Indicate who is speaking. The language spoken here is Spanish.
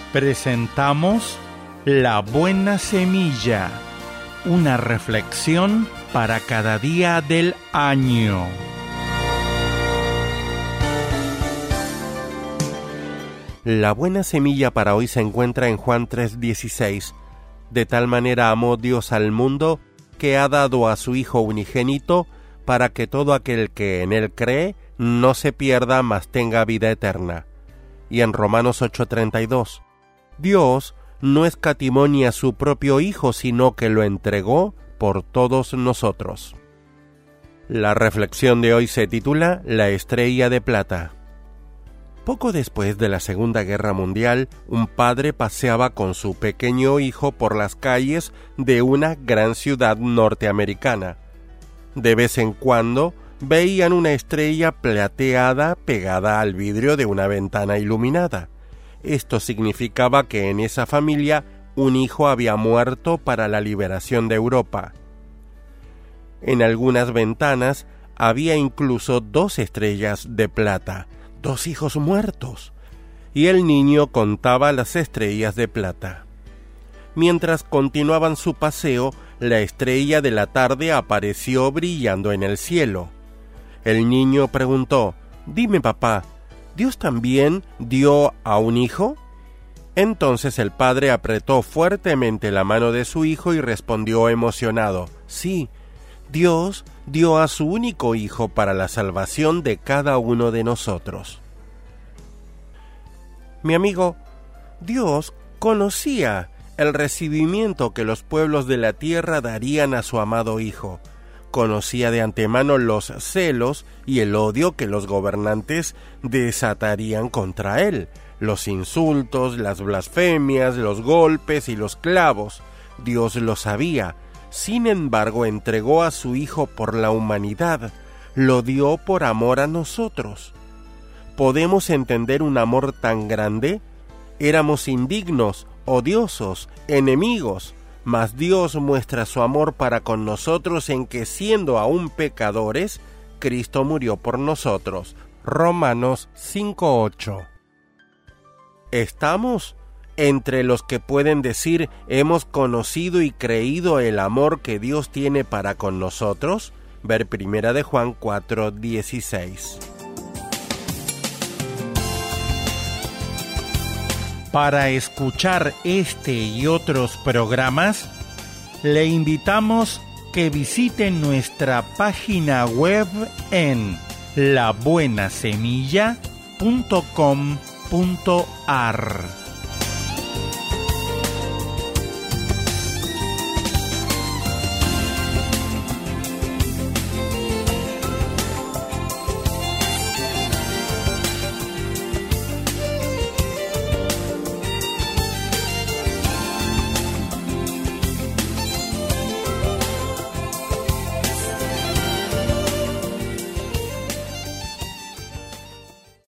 Speaker 1: presentamos La Buena Semilla, una reflexión para cada día del año.
Speaker 2: La buena semilla para hoy se encuentra en Juan 3:16. De tal manera amó Dios al mundo que ha dado a su Hijo unigénito para que todo aquel que en él cree no se pierda, mas tenga vida eterna. Y en Romanos 8:32, Dios no escatimó ni a su propio Hijo, sino que lo entregó por todos nosotros. La reflexión de hoy se titula La estrella de plata. Poco después de la Segunda Guerra Mundial, un padre paseaba con su pequeño hijo por las calles de una gran ciudad norteamericana. De vez en cuando veían una estrella plateada pegada al vidrio de una ventana iluminada. Esto significaba que en esa familia un hijo había muerto para la liberación de Europa. En algunas ventanas había incluso 2 estrellas de plata, 2 hijos muertos, y el niño contaba las estrellas de plata. Mientras continuaban su paseo, la estrella de la tarde apareció brillando en el cielo. El niño preguntó: «Dime, papá, ¿Dios también dio a un hijo?». Entonces el padre apretó fuertemente la mano de su hijo y respondió emocionado: «Sí, Dios dio a su único hijo para la salvación de cada uno de nosotros». Mi amigo, Dios conocía el recibimiento que los pueblos de la tierra darían a su amado hijo. Conocía de antemano los celos y el odio que los gobernantes desatarían contra él, los insultos, las blasfemias, los golpes y los clavos. Dios lo sabía. Sin embargo, entregó a su Hijo por la humanidad, lo dio por amor a nosotros. ¿Podemos entender un amor tan grande? Éramos indignos, odiosos, enemigos, mas Dios muestra su amor para con nosotros en que, siendo aún pecadores, Cristo murió por nosotros. Romanos 5:8. ¿Estamos entre los que pueden decir hemos conocido y creído el amor que Dios tiene para con nosotros? Ver 1 de Juan 4:16.
Speaker 1: Para escuchar este y otros programas, le invitamos que visite nuestra página web en labuenasemilla.com.ar.